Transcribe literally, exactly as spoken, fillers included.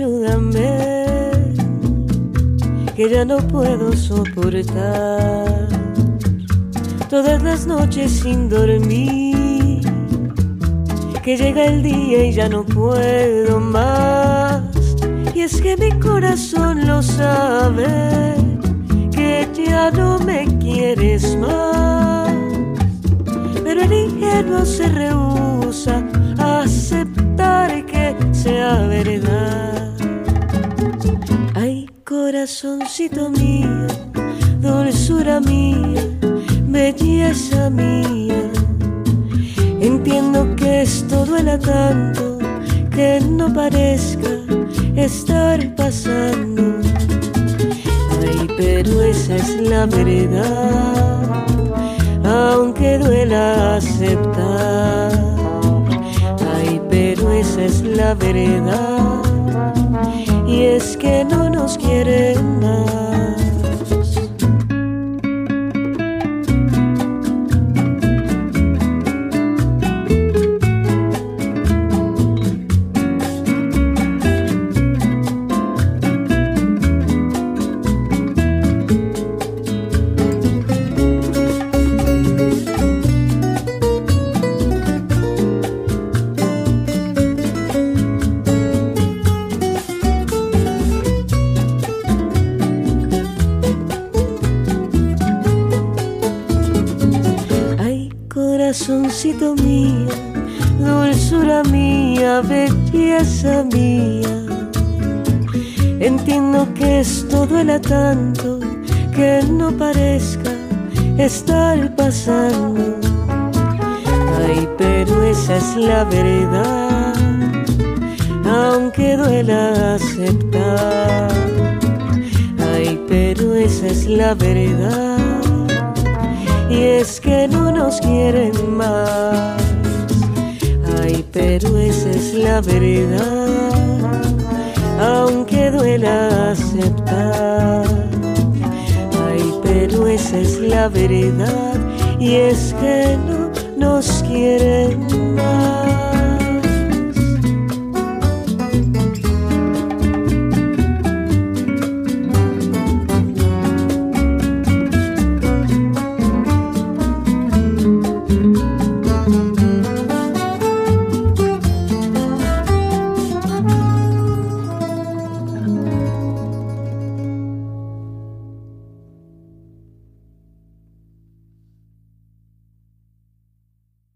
ayúdame, que ya no puedo soportar todas las noches sin dormir, que llega el día y ya no puedo más. Y es que mi corazón lo sabe, que ya no me quieres más, pero el ingenuo se rehúsa a aceptar que sea verdad. Ay, corazoncito mío, dulzura mía, belleza mía, entiendo que esto duela tanto, que no parezca estar pasando. Ay, pero esa es la verdad, aunque duela aceptar. Ay, pero esa es la verdad, y es que no nos quieren más. Corazoncito mío, dulzura mía, belleza mía, entiendo que esto duela tanto, que no parezca estar pasando. Ay, pero esa es la verdad, aunque duela aceptar. Ay, pero esa es la verdad, y es que no nos quieren más. Ay, pero esa es la verdad, aunque duela aceptar. Ay, pero esa es la verdad, y es que no nos quieren más.